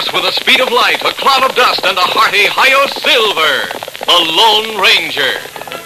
horse with the speed of light, a cloud of dust, and a hearty Hi-Yo Silver, the Lone Ranger.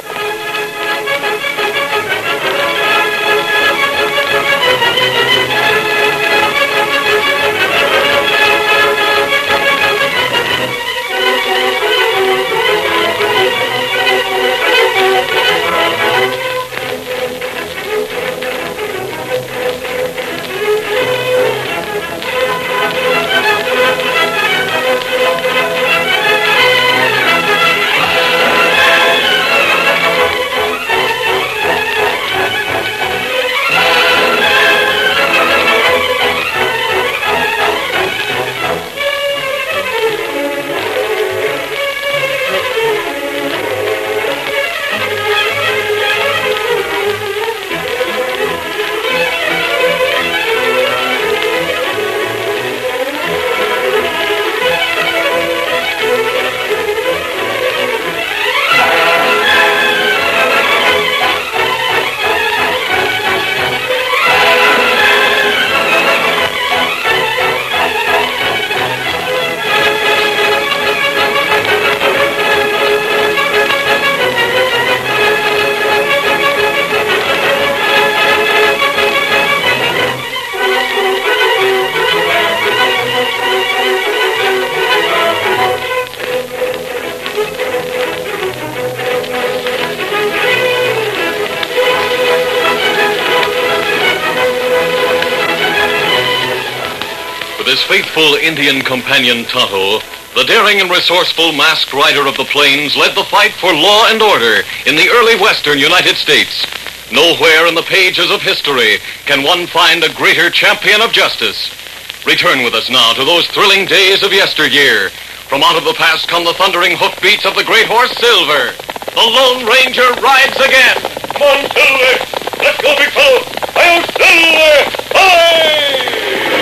His faithful Indian companion Tonto, the daring and resourceful masked rider of the plains, led the fight for law and order in the early western United States. Nowhere in the pages of history can one find a greater champion of justice. Return with us now to those thrilling days of yesteryear. From out of the past come the thundering hoofbeats of the great horse Silver. The Lone Ranger rides again. Come on, Silver. Let's go, big fellow. Hi-Yo Silver! Hi!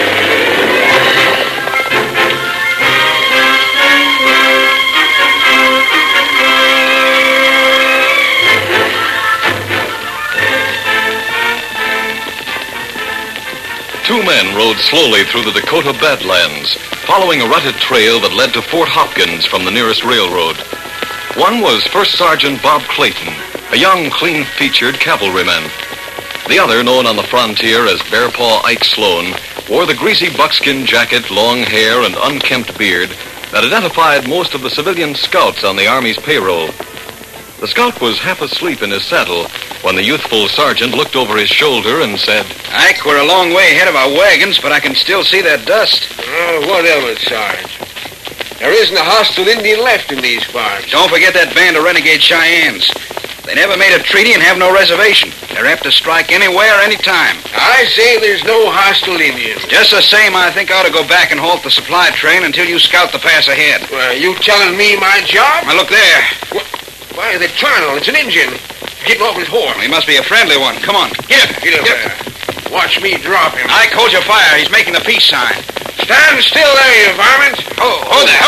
Two men rode slowly through the Dakota Badlands, following a rutted trail that led to Fort Hopkins from the nearest railroad. One was First Sergeant Bob Clayton, a young, clean-featured cavalryman. The other, known on the frontier as Bearpaw Ike Sloan, wore the greasy buckskin jacket, long hair, and unkempt beard that identified most of the civilian scouts on the Army's payroll. The scout was half asleep in his saddle when the youthful sergeant looked over his shoulder and said, Ike, we're a long way ahead of our wagons, but I can still see that dust. Oh, what of it, Sarge? There isn't a hostile Indian left in these parts. Don't forget that band of renegade Cheyennes. They never made a treaty and have no reservation. They're apt to strike anywhere, anytime. I say there's no hostile Indians. Just the same, I think I ought to go back and halt the supply train until you scout the pass ahead. Well, you telling me my job? Now, look there. Why, the colonel, it's an Indian. Getting off his horse. He must be a friendly one. Come on. Get up. Get up there. Watch me drop him. Ike, hold your fire. He's making the peace sign. Stand still there, you varmint. Hold there.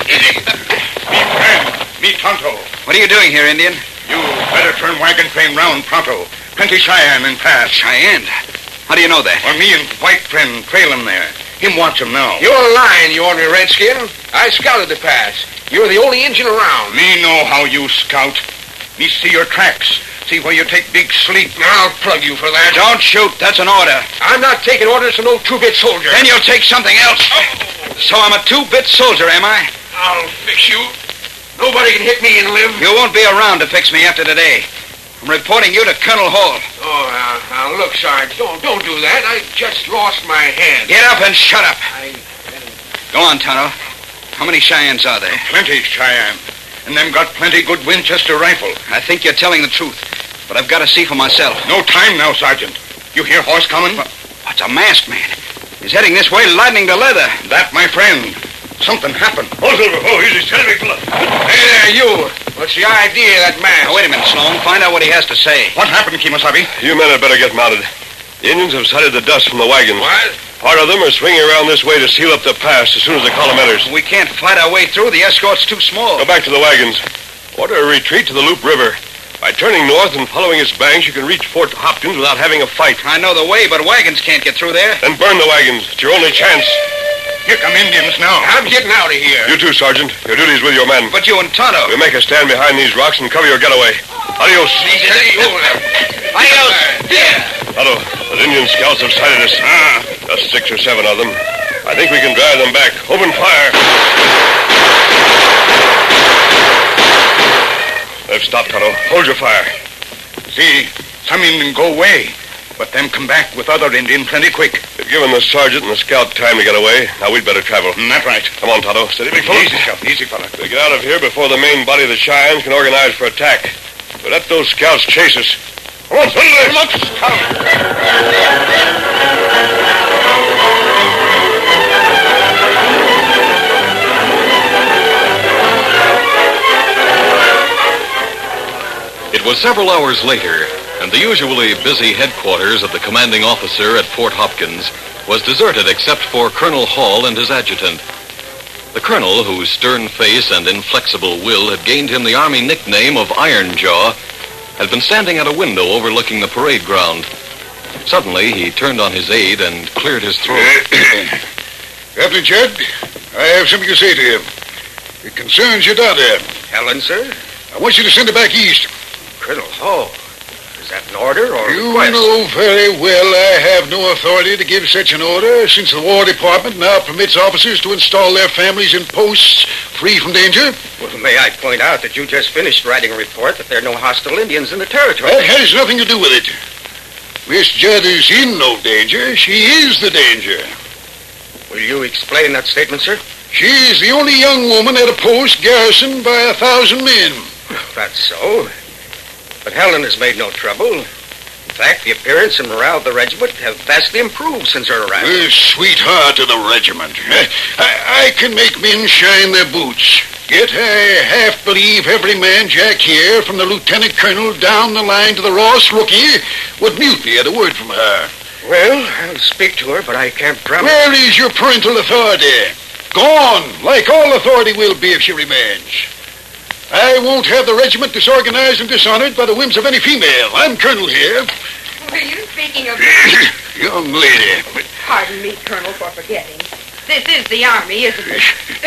Me friend, me Tonto. What are you doing here, Indian? You better turn wagon train round pronto. Plenty Cheyenne in pass. Cheyenne? How do you know that? Well, me and white friend trail him there. Him watch him now. You're lying, you ordinary redskin. I scouted the pass. You're the only Indian around. Me know how you scout. Me see your tracks. See where you take big sleep. I'll plug you for that. Don't shoot. That's an order. I'm not taking orders from no two-bit soldier. Then you'll take something else. So I'm a two-bit soldier, am I? I'll fix you. Nobody can hit me and live. You won't be around to fix me after today. I'm reporting you to Colonel Hall. Oh, now look, Sarge, don't do that. I just lost my head. Get up and shut up. Go on, Tonto. How many Cheyennes are there? Plenty Cheyenne. And them got plenty good Winchester rifle. I think you're telling the truth, but I've got to see for myself. No time now, Sergeant. You hear horse coming? What's a masked man? He's heading this way, lightning to leather. That, my friend. Something happened. Oh, Silver. Oh, easy. Hey there, you. What's the idea of that man? Now, wait a minute, Sloan. Find out what he has to say. What happened, Kemosabe? You men had better get mounted. The Indians have sighted the dust from the wagons. What? Part of them are swinging around this way to seal up the pass as soon as the column enters. We can't fight our way through. The escort's too small. Go back to the wagons. Order a retreat to the Loop River. By turning north and following its banks, you can reach Fort Hopkins without having a fight. I know the way, but wagons can't get through there. Then burn the wagons. It's your only chance. Here come Indians now. I'm getting out of here. You too, Sergeant. Your duty's with your men. But you and Tonto. We'll make a stand behind these rocks and cover your getaway. Adios. Adios. Tonto, the Indian scouts have sighted us. Just 6 or 7 of them. I think we can drive them back. Open fire. They've stopped, Tonto. Hold your fire. See, some Indian go away, but them come back with other Indian plenty quick. They've given the sergeant and the scout time to get away. Now we'd better travel. That's right. Come on, Tonto. Steady, big fella. Easy, fella. We'll get out of here before the main body of the Cheyennes can organize for attack. But let those scouts chase us. Come on, Come on, It was several hours later, and the usually busy headquarters of the commanding officer at Fort Hopkins was deserted except for Colonel Hall and his adjutant. The colonel, whose stern face and inflexible will had gained him the Army nickname of Iron Jaw, had been standing at a window overlooking the parade ground. Suddenly, he turned on his aide and cleared his throat. Captain Judd, I have something to say to you. It concerns your daughter. Helen, sir? I want you to send her back east. Colonel Hall. Is that an order or a You request? know very well I have no authority to give such an order, since the War Department now permits officers to install their families in posts free from danger. Well, may I point out that you just finished writing a report that there are no hostile Indians in the territory? That has nothing to do with it. Miss Judd is in no danger. She is the danger. Will you explain that statement, sir? She is the only young woman at a post garrisoned by 1,000 men. That's so. But Helen has made no trouble. In fact, the appearance and morale of the regiment have vastly improved since her arrival. The sweetheart of the regiment. I can make men shine their boots. Yet I half believe every man Jack here, from the lieutenant colonel down the line to the Ross rookie, would mutiny at a word from her. Well, I'll speak to her, but I can't promise. Where is your parental authority? Gone, like all authority will be if she remains. I won't have the regiment disorganized and dishonored by the whims of any female. I'm colonel here. Were you speaking of... Young lady. Pardon me, Colonel, for forgetting. This is the Army, isn't it?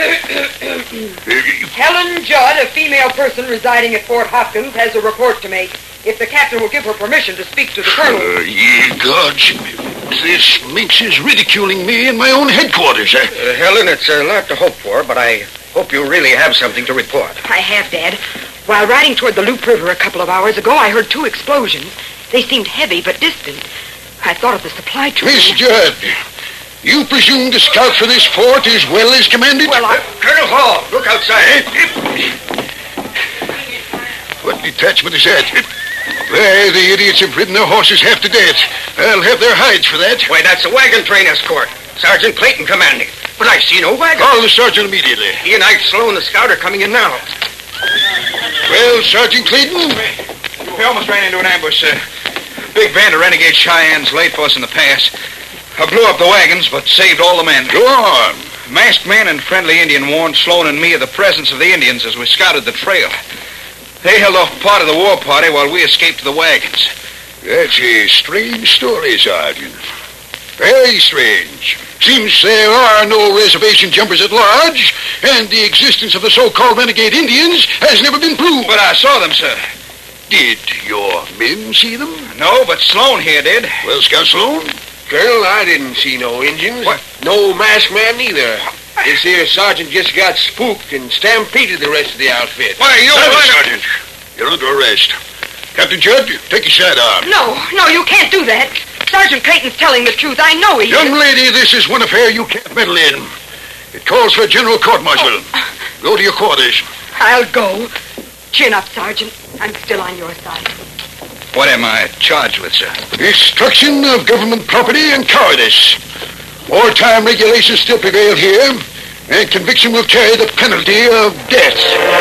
Helen Judd, a female person residing at Fort Hopkins, has a report to make. If the captain will give her permission to speak to the colonel. Ye gods. This minx is ridiculing me in my own headquarters. Helen, it's a lot to hope for, but I hope you really have something to report. I have, Dad. While riding toward the Loop River a couple of hours ago, I heard 2 explosions. They seemed heavy but distant. I thought of the supply train. Miss Judd, you presume to scout for this fort as well as command it? Well, Colonel Hall, look outside. What detachment is that? Why, the idiots have ridden their horses half to death. I'll have their hides for that. Why, that's a wagon train escort. Sergeant Clayton commanding. But I see no wagon. Call the sergeant immediately. He and Ike Sloan, the scout, are coming in now. Well, Sergeant Clayton? We almost ran into an ambush, sir. Big band of renegade Cheyennes laid for us in the pass. I blew up the wagons, but saved all the men. Go on. Masked man and friendly Indian warned Sloan and me of the presence of the Indians as we scouted the trail. They held off part of the war party while we escaped to the wagons. That's a strange story, Sergeant. Very strange. Seems there are no reservation jumpers at large, and the existence of the so-called renegade Indians has never been proved. But I saw them, sir. Did your men see them? No, but Sloan here did. Well, Scout Sloan? Colonel, I didn't see no Indians. What? No masked man neither. This here sergeant just got spooked and stampeded the rest of the outfit. Why, you... Sergeant, you're under arrest. Captain Judd, take your sidearm. No, you can't do that. Sergeant Clayton's telling the truth. I know he Young is. lady, this is one affair you can't meddle in. It calls for a general court-martial. Go to your quarters. I'll go. Chin up, Sergeant. I'm still on your side. What am I charged with, sir? Destruction of government property and cowardice. Wartime regulations still prevail here, and conviction will carry the penalty of death.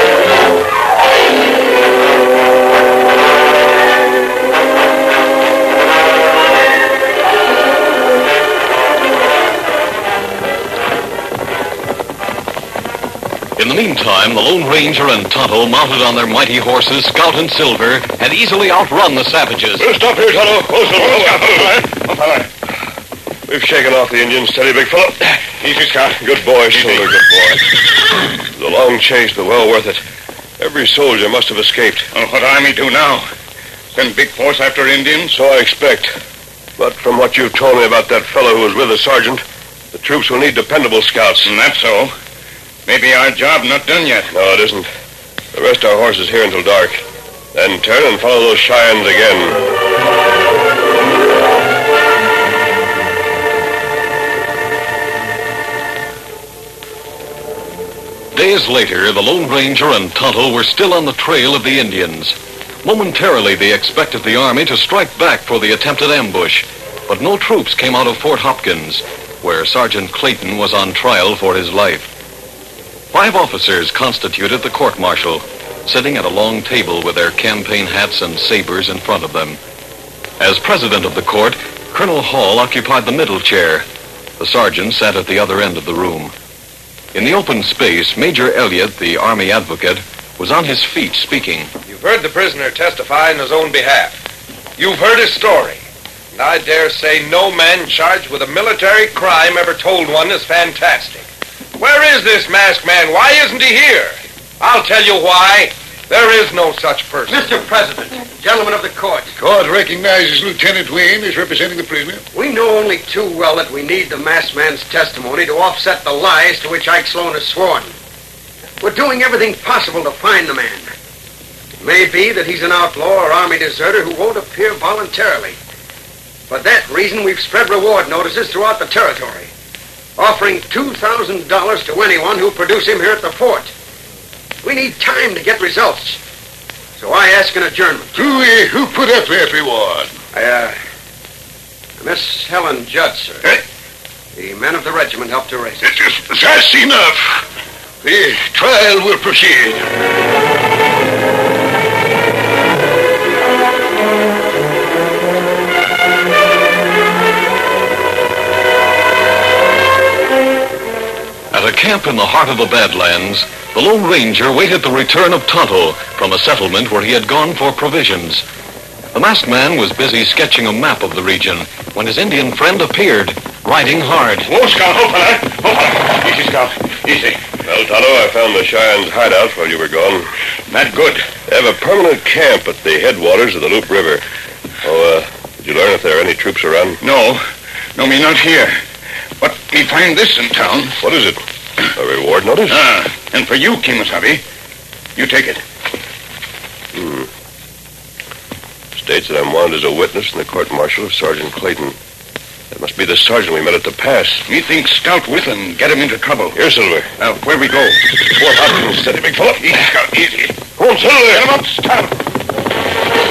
In the meantime, the Lone Ranger and Tonto, mounted on their mighty horses, Scout and Silver, had easily outrun the savages. We'll stop here, Tonto. Oh, Silver. We We've shaken off the Indians. Steady, big fellow. Easy, Scout. Good boy, Silver, good boy. It was a long chase, but well worth it. Every soldier must have escaped. Well, what Army do now? Send big force after Indians? So I expect. But from what you've told me about that fellow who was with the sergeant, the troops will need dependable scouts. And that's so. Maybe our job not done yet. No, it isn't. We'll rest our horses here until dark. Then turn and follow those Cheyennes again. Days later, the Lone Ranger and Tonto were still on the trail of the Indians. Momentarily, they expected the army to strike back for the attempted ambush, but no troops came out of Fort Hopkins, where Sergeant Clayton was on trial for his life. 5 officers constituted the court-martial, sitting at a long table with their campaign hats and sabers in front of them. As president of the court, Colonel Hall occupied the middle chair. The sergeant sat at the other end of the room. In the open space, Major Elliott, the Army advocate, was on his feet speaking. You've heard the prisoner testify in his own behalf. You've heard his story. And I dare say no man charged with a military crime ever told one as fantastic. Where is this masked man? Why isn't he here? I'll tell you why. There is no such person. Mr. President, gentlemen of the court, The court recognizes Lieutenant Wayne as representing the prisoner. we know only too well that we need the masked man's testimony to offset the lies to which Ike Sloan has sworn. We're doing everything possible to find the man. It may be that he's an outlaw or army deserter who won't appear voluntarily. For that reason, we've spread reward notices throughout the territory, offering $2,000 to anyone who'll produce him here at the fort. We need time to get results. So I ask an adjournment. Who put up that reward? Miss Helen Judd, sir. The men of the regiment helped to raise it. That's enough. The trial will proceed. At a camp in the heart of the Badlands, the Lone Ranger waited the return of Tonto from a settlement where he had gone for provisions. The masked man was busy sketching a map of the region when his Indian friend appeared, riding hard. Whoa, Scout. Hold on. Easy, Scout. Easy. Well, Tonto, I found the Cheyennes' hideout while you were gone. Not good. They have a permanent camp at the headwaters of the Loup River. Did you learn if there are any troops around? No, me not here. But we find this in town. What is it? A reward notice? And for you, Kimasabi, you take it. States that I'm wanted as a witness in the court-martial of Sergeant Clayton. That must be the sergeant we met at the pass. Me think scout with and get him into trouble. Here, Silver. Now, where we go? Fort Hopkins. Steady, big fellow. Easy, Scout, easy. Come on, Silver. Get him up, stop.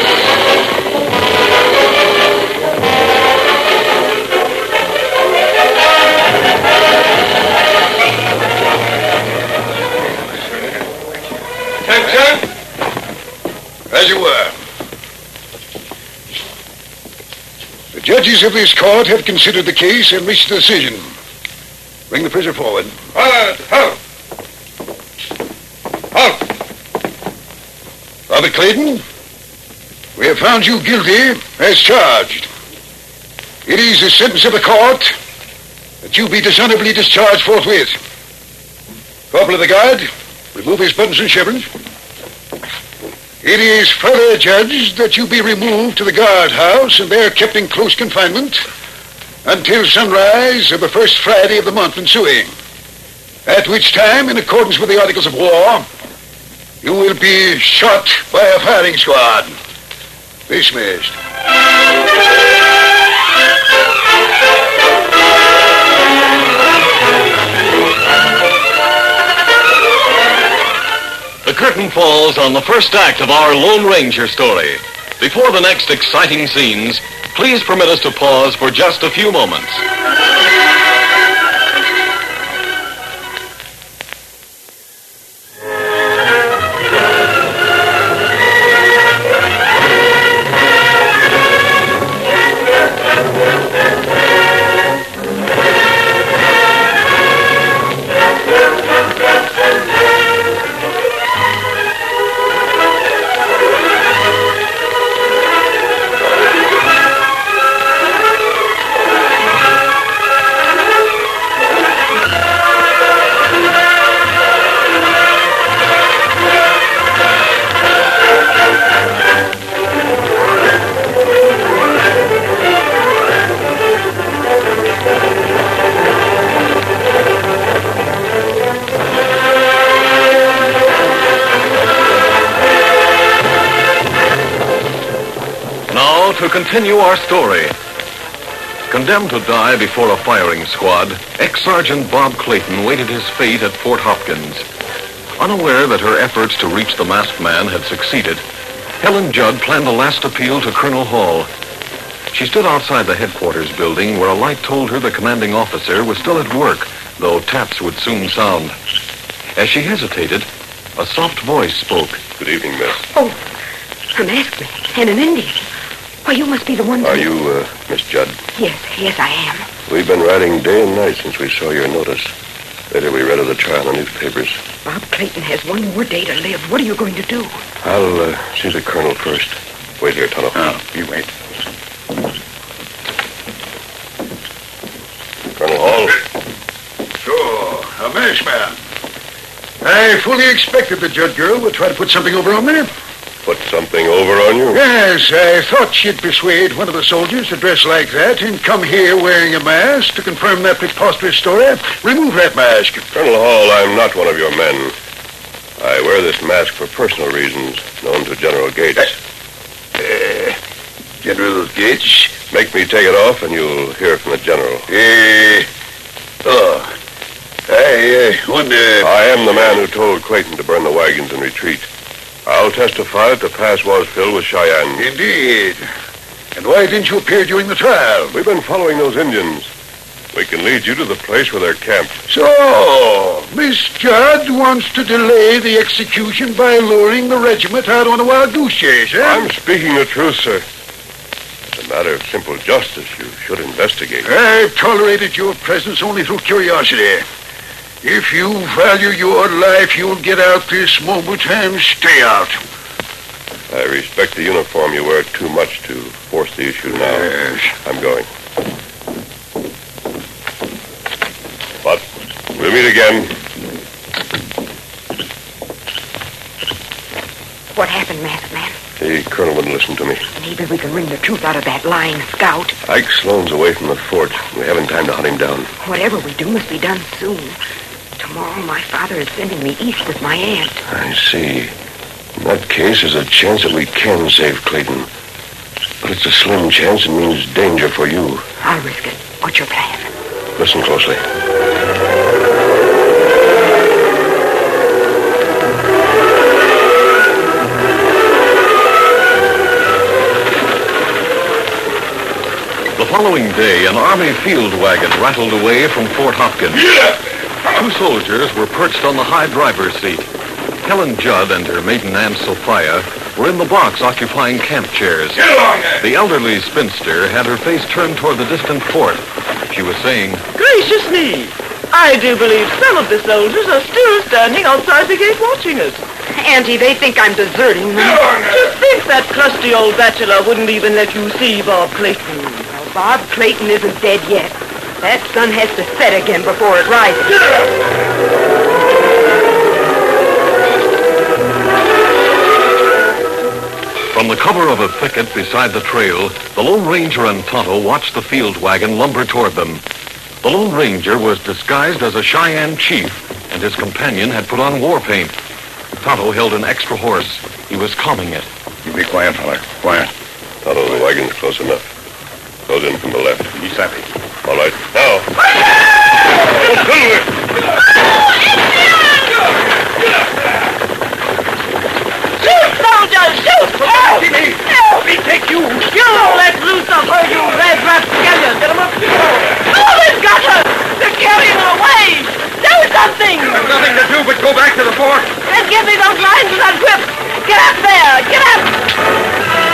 Attention! As you were. The judges of this court have considered the case and reached a decision. Bring the prisoner forward. Halt! Robert Clayton, we have found you guilty as charged. It is the sentence of the court that you be dishonorably discharged forthwith. Corporal of the guard, remove his buttons and chevrons. It is further judged that you be removed to the guardhouse and there kept in close confinement until sunrise of the first Friday of the month ensuing, at which time, in accordance with the Articles of War, you will be shot by a firing squad. Dismissed. The curtain falls on the first act of our Lone Ranger story. Before the next exciting scenes, please permit us to pause for just a few moments. Now to continue our story. Condemned to die before a firing squad, ex-Sergeant Bob Clayton waited his fate at Fort Hopkins. Unaware that her efforts to reach the masked man had succeeded, Helen Judd planned a last appeal to Colonel Hall. She stood outside the headquarters building where a light told her the commanding officer was still at work, though taps would soon sound. As she hesitated, a soft voice spoke. Good evening, miss. Oh, a masked man and an Indian. Why, you must be the one... Are you, Miss Judd? Yes, I am. We've been riding day and night since we saw your notice. Later we read of the trial in the newspapers. Bob Clayton has one more day to live. What are you going to do? I'll see the colonel first. Wait here, Tonto. Oh, you wait. Colonel Hall. Sure, a masked man. I fully expected the Judd girl would try to put something over on me. Put something over on you? Yes, I thought she'd persuade one of the soldiers to dress like that and come here wearing a mask to confirm that preposterous story. Remove that mask. Colonel Hall, I'm not one of your men. I wear this mask for personal reasons, known to General Gates. General Gates? Make me take it off and you'll hear from the general. I wonder... I am the man who told Clayton to burn the wagons and retreat. I'll testify that the pass was filled with Cheyenne. Indeed. And why didn't you appear during the trial? We've been following those Indians. We can lead you to the place where they're camped. So, Miss Judd wants to delay the execution by luring the regiment out on a wild goose chase, eh? I'm speaking the truth, sir. It's a matter of simple justice. You should investigate. I've tolerated your presence only through curiosity. If you value your life, you'll get out this moment and stay out. I respect the uniform you wear too much to force the issue now. Yes. I'm going. But we'll meet again. What happened, masked man? The colonel wouldn't listen to me. Maybe we can wring the truth out of that lying scout. Ike Sloan's away from the fort. We haven't time to hunt him down. Whatever we do must be done soon. Tomorrow my father is sending me east with my aunt. I see. In that case, there's a chance that we can save Clayton. But it's a slim chance and means danger for you. I'll risk it. What's your plan? Listen closely. The following day, an Army field wagon rattled away from Fort Hopkins. Two soldiers were perched on the high driver's seat. Helen Judd and her maiden aunt Sophia were in the box occupying camp chairs. Get along there! The elderly spinster had her face turned toward the distant fort. She was saying, Gracious me! I do believe some of the soldiers are still standing outside the gate watching us. Auntie, they think I'm deserting them. To think that crusty old bachelor wouldn't even let you see Bob Clayton. Well, Bob Clayton isn't dead yet. That sun has to set again before it rises. From the cover of a thicket beside the trail, the Lone Ranger and Tonto watched the field wagon lumber toward them. The Lone Ranger was disguised as a Cheyenne chief, and his companion had put on war paint. Tonto held an extra horse. He was calming it. You be quiet, fella. Quiet. Tonto, the wagon's close enough. Goes in from the left. You savvy. All right. Now. Shoot, soldiers! Shoot! Help me! Help me take you! You let loose of her, you red rapscallion! Get him up! Oh, they've got her! They're carrying her away! Do something! There's nothing to do but go back to the fort. And give me those lines with that whip! Get up there! Get up!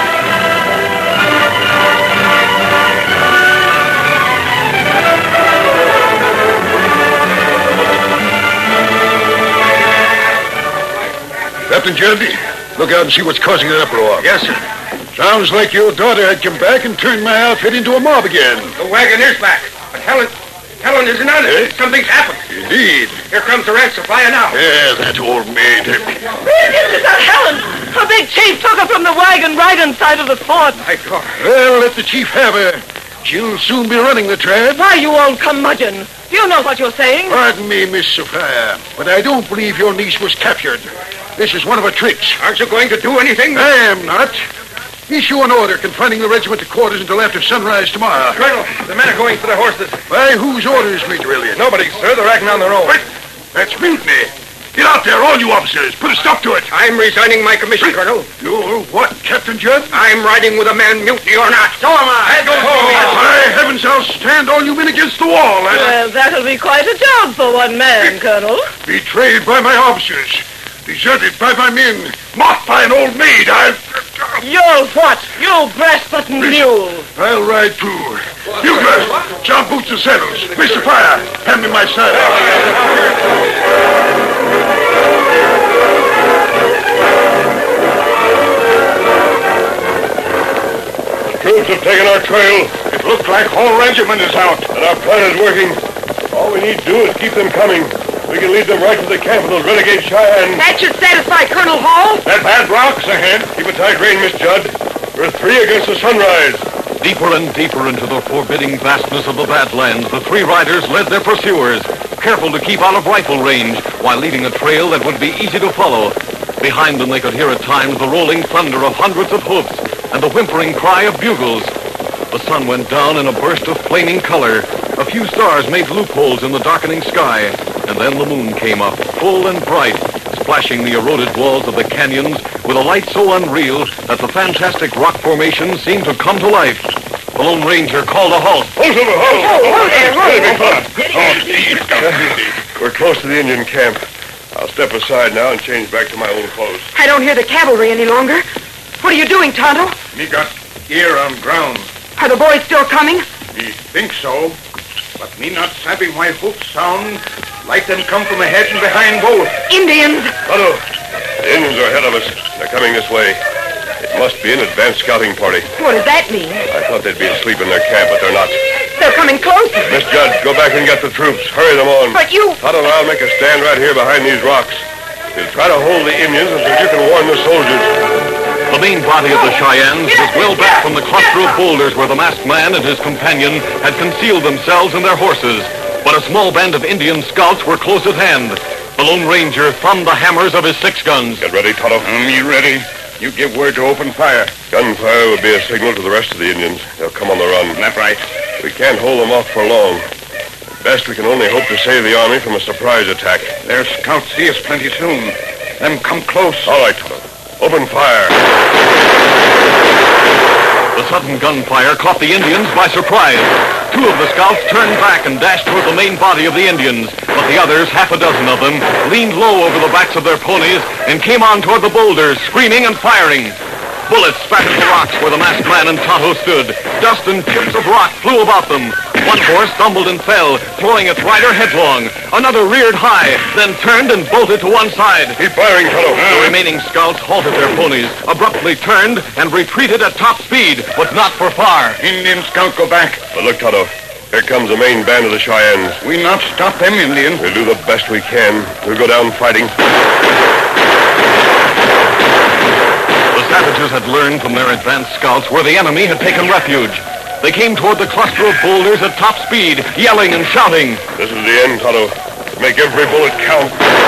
Captain Judd, look out and see what's causing that uproar. Yes, sir. Sounds like your daughter had come back and turned my outfit into a mob again. The wagon is back. But Helen isn't on it. Something's happened. Indeed. Here comes the ranch supplier now. Yeah, that old maid. Is that Helen? Her big chief took her from the wagon right inside of the fort. My God. Well, let the chief have her. She'll soon be running the tribe. Why, you old curmudgeon. Do you know what you're saying? Pardon me, Miss Sophia, but I don't believe your niece was captured. This is one of her tricks. Aren't you going to do anything? I am not. Issue an order confining the regiment to quarters until after sunrise tomorrow. Colonel, the men are going for their horses. By whose orders, Major Elliott? Nobody, sir. They're acting on their own. What? That's mutiny. Get out there, all you officers. Put a stop to it. I'm resigning my commission, Colonel. You what, Captain Judd? I'm riding with a man, mutiny or not. So am I. By heavens, I'll stand all you men against the wall. Well, that'll be quite a job for one man, Colonel. Betrayed by my officers. Deserted by my men. Mocked by an old maid. You'll what? You brass-button mule. I'll ride too. Bugler, jump boots and saddles. Mr. Fire, hand me my saddle. The troops have taken our trail. It looks like whole regiment is out. And our plan is working. All we need to do is keep them coming. We can lead them right to the camp of those renegade Cheyennes. That should satisfy Colonel Hall. That bad rocks ahead. Keep a tight rein, Miss Judd. We're 3 against the sunrise. Deeper and deeper into the forbidding vastness of the Badlands, the 3 riders led their pursuers, careful to keep out of rifle range, while leaving a trail that would be easy to follow. Behind them, they could hear at times the rolling thunder of hundreds of hoofs and the whimpering cry of bugles. The sun went down in a burst of flaming color. A few stars made loopholes in the darkening sky, and then the moon came up, full and bright, splashing the eroded walls of the canyons with a light so unreal that the fantastic rock formations seemed to come to life. The Lone Ranger called a halt. Hold there, We're close to the Indian camp. I'll step aside now and change back to my old clothes. I don't hear the cavalry any longer. What are you doing, Tonto? Me got ear on ground. Are the boys still coming? Me think so. But me not savvy why hoofs sound like them come from ahead and behind both. Indians! Tonto, the Indians are ahead of us. They're coming this way. It must be an advanced scouting party. What does that mean? I thought they'd be asleep in their camp, but they're not. They're coming closer. Miss Judd, go back and get the troops. Hurry them on. But you... Tonto and I'll make a stand right here behind these rocks. We'll try to hold the Indians until you can warn the soldiers. The main body of the Cheyennes was well back from the cluster of boulders where the masked man and his companion had concealed themselves and their horses. But a small band of Indian scouts were close at hand. The Lone Ranger thumbed the hammers of his 6 guns. Get ready, Tonto. Me ready. You give word to open fire. Gunfire would be a signal to the rest of the Indians. They'll come on the run. That right. We can't hold them off for long. At best, we can only hope to save the army from a surprise attack. Their scouts see us plenty soon. Them come close. All right, Tonto. Open fire. The sudden gunfire caught the Indians by surprise. 2 of the scouts turned back and dashed toward the main body of the Indians. But the others, half a dozen of them, leaned low over the backs of their ponies and came on toward the boulders, screaming and firing. Bullets spattered the rocks where the masked man and Tonto stood. Dust and chips of rock flew about them. One horse stumbled and fell, throwing its rider headlong. Another reared high, then turned and bolted to one side. Keep firing, Tonto. The remaining scouts halted their ponies, abruptly turned, and retreated at top speed, but not for far. Indian scout go back. But look, Tonto. Here comes the main band of the Cheyennes. We not stop them, Indian. We'll do the best we can. We'll go down fighting. The savages had learned from their advanced scouts where the enemy had taken refuge. They came toward the cluster of boulders at top speed, yelling and shouting. This is the end, Tonto. Make every bullet count.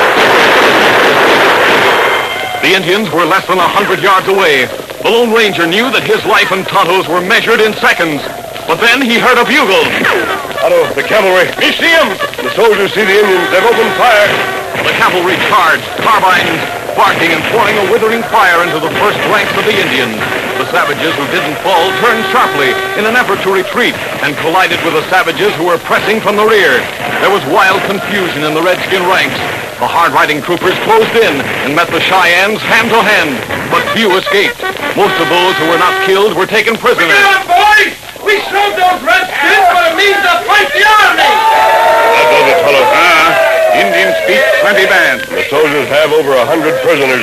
The Indians were less than 100 yards away. The Lone Ranger knew that his life and Tonto's were measured in seconds. But then he heard a bugle. Tonto, the cavalry. Me see them. The soldiers see the Indians. They've opened fire. The cavalry charged, carbines barking and pouring a withering fire into the first ranks of the Indians. The savages who didn't fall turned sharply in an effort to retreat and collided with the savages who were pressing from the rear. There was wild confusion in the redskin ranks. The hard-riding troopers closed in and met the Cheyennes hand to hand, but few escaped. Most of those who were not killed were taken prisoners. Get up, boys! We showed those redskins what it means to fight the army! That does it, Tonto. Indians speak plenty bad. The soldiers have over 100 prisoners.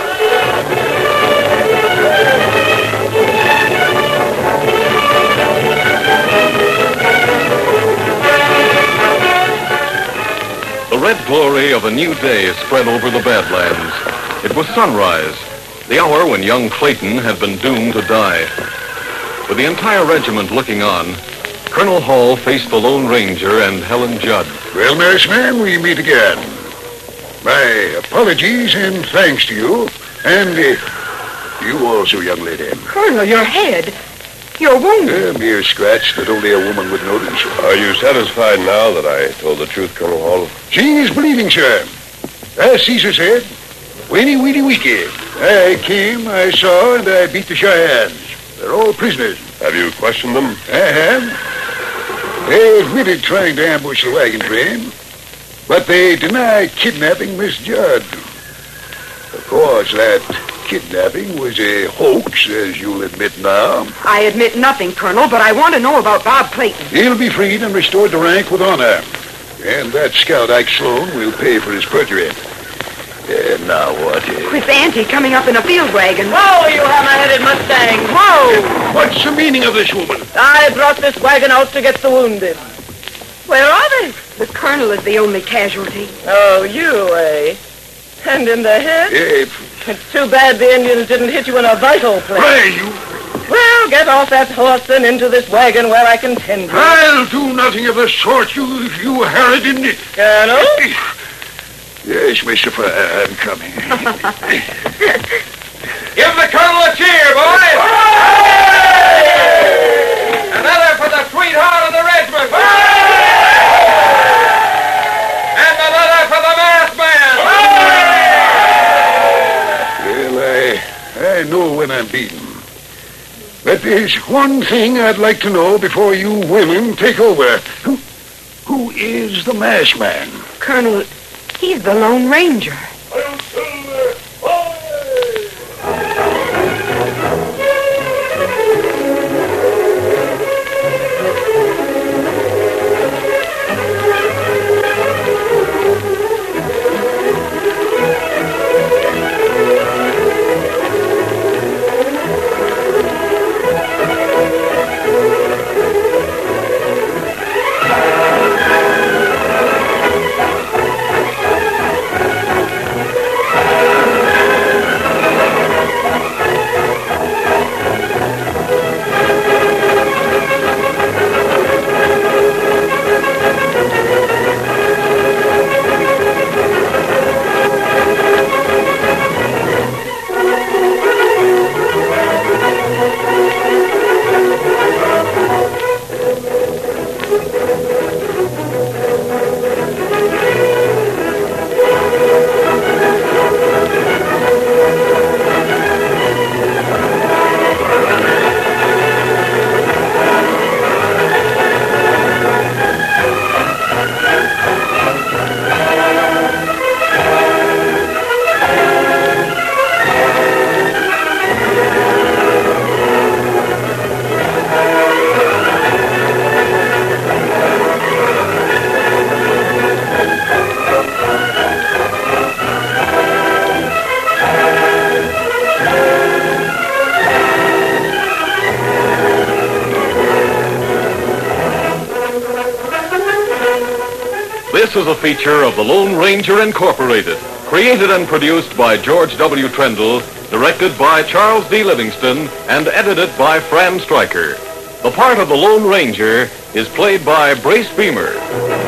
The red glory of a new day spread over the Badlands. It was sunrise, the hour when young Clayton had been doomed to die. With the entire regiment looking on, Colonel Hall faced the Lone Ranger and Helen Judd. Well, Maris Man, we meet again. My apologies and thanks to you. And You also, young lady. Colonel, your head. Your wound. A mere scratch that only a woman would notice. Are you satisfied now that I told the truth, Colonel Hall? She is believing, sir. As Caesar said, Weeny, weeny, weaky. I came, I saw, and I beat the Cheyennes. They're all prisoners. Have you questioned them? I have. They admitted trying to ambush the wagon train, but they deny kidnapping Miss Judd. Of course, that kidnapping was a hoax, as you'll admit now. I admit nothing, Colonel, but I want to know about Bob Clayton. He'll be freed and restored to rank with honor. And that scout, Ike Sloan, will pay for his perjury. Now what? With Auntie coming up in a field wagon. Whoa, you hammer-headed Mustang. Whoa! What's the meaning of this, woman? I brought this wagon out to get the wounded. Where are they? The Colonel is the only casualty. Oh, you, eh? And in the head? It's too bad the Indians didn't hit you in a vital place. Pray you. Well, get off that horse and into this wagon where I can tend you. I'll do nothing of the sort, you harridan. Colonel? Yes, Mr. I'm coming. Give the Colonel a cheer, boys! Another for the sweetheart of the regiment! And another for the masked man! Well, I know when I'm beaten. But there's one thing I'd like to know before you women take over. Who is the masked man? Colonel, he's the Lone Ranger. This is a feature of the Lone Ranger Incorporated, created and produced by George W. Trendle, directed by Charles D. Livingston, and edited by Fran Stryker. The part of the Lone Ranger is played by Brace Beamer.